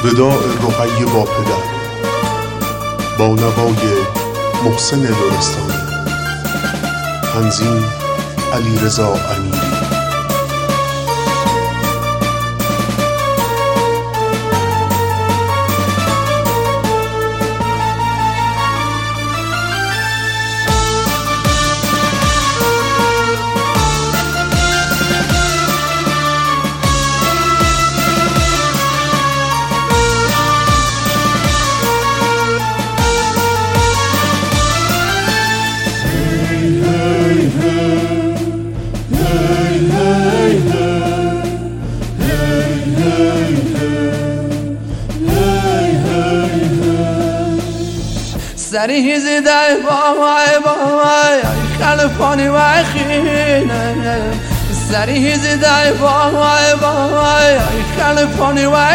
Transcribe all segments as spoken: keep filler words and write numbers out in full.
وداع رقیه با پدر با نوای محسن لرستانی. تنظیم علیرضا امیری. سری زده بای بای خلفانی و خینه سری زده بای بای خلفانی و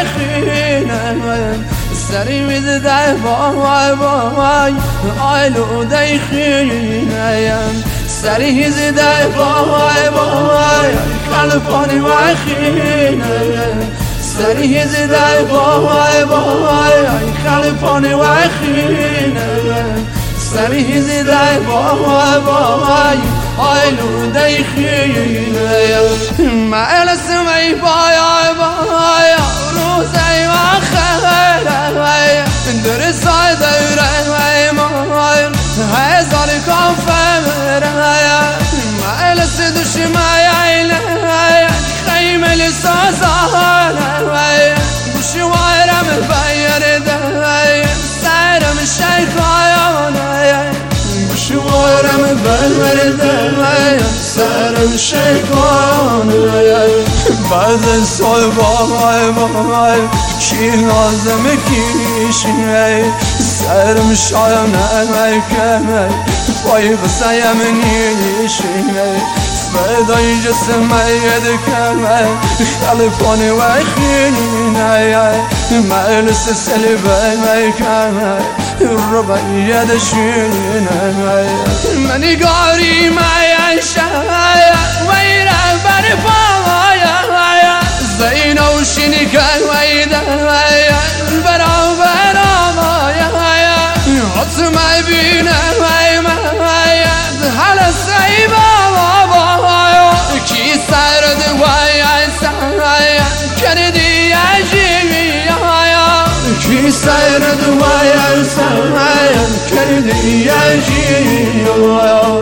خینه سری زده بای بای آلوده خینه سری زده بای بای خلفانی و خینه سری زده بای بای خلفانی و خینه سری زده بای بای آلوده خینه معل سمی بای بای روزی و خیره درسای دوره مای هزار کافه مره معل سدوش مایله خیمه لسازانه بوشوارم بیرده سرم شیخایانه بوشوارم بیرده سرم شیخایانه بعد سال بای بای کی لازم کیشه سرم شایانه کنه پای بسیم نیشه بدای جسمي يدكمه خلفوني وخيني مالس سلبي ما كان الربع يدشيني مني قاري ما يشايا ويرا برفايا زين وشني كان ويدا برا برا مايا عصمي بينا ما على السيبه کی سرد وای سای کردی عجیبی آیا کی سرد وای سای کردی عجیبی آیا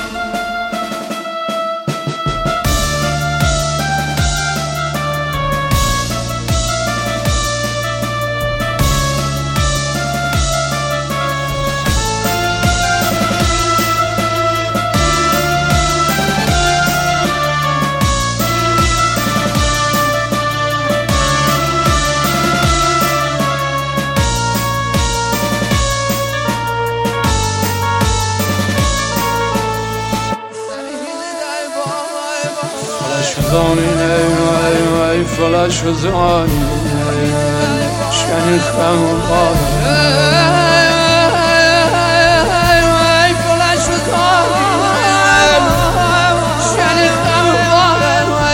زاني فلاش زاني شان خمار فلاش زاني شان خمار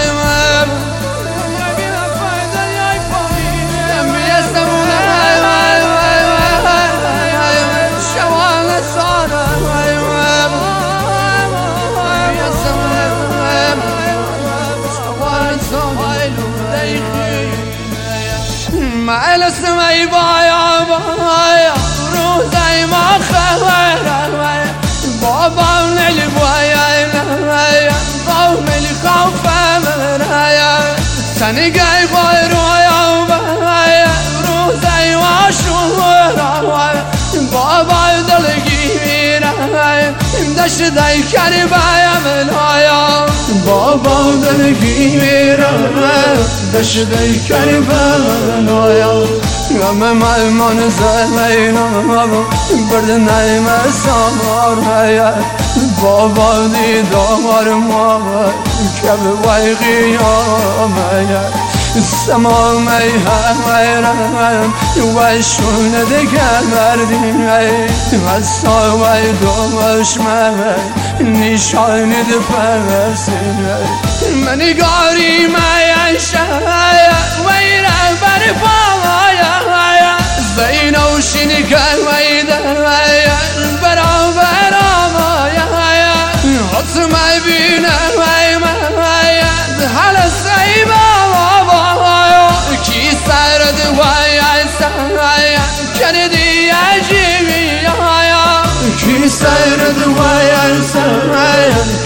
بينا فايدة يا فامي بيسمونا شوال صار معل سمي بايا بايا روزي ما خير بابا من البوايا قوم الخوف مرايا سني جاي بايا بايا روزي واشورا بابا دلگی راي دشت دای کربایا ملایا بابا دلگی راي دشت دای کربایا غم ملمان زمینا برد نیم سامار هیا بابا دیدار ما که به وی قیامه سمام ای همرم و شونه دگر مردیم و ساوی دوش من نشان دپرسیم منی گاری می شای وی رهبر پا يا زينة وشنكان ويدا يا برا برا يا عصمة بينا يا على السيبة كي سرد ويا سايا كندي يا جيبي يا كي سرد ويا سايا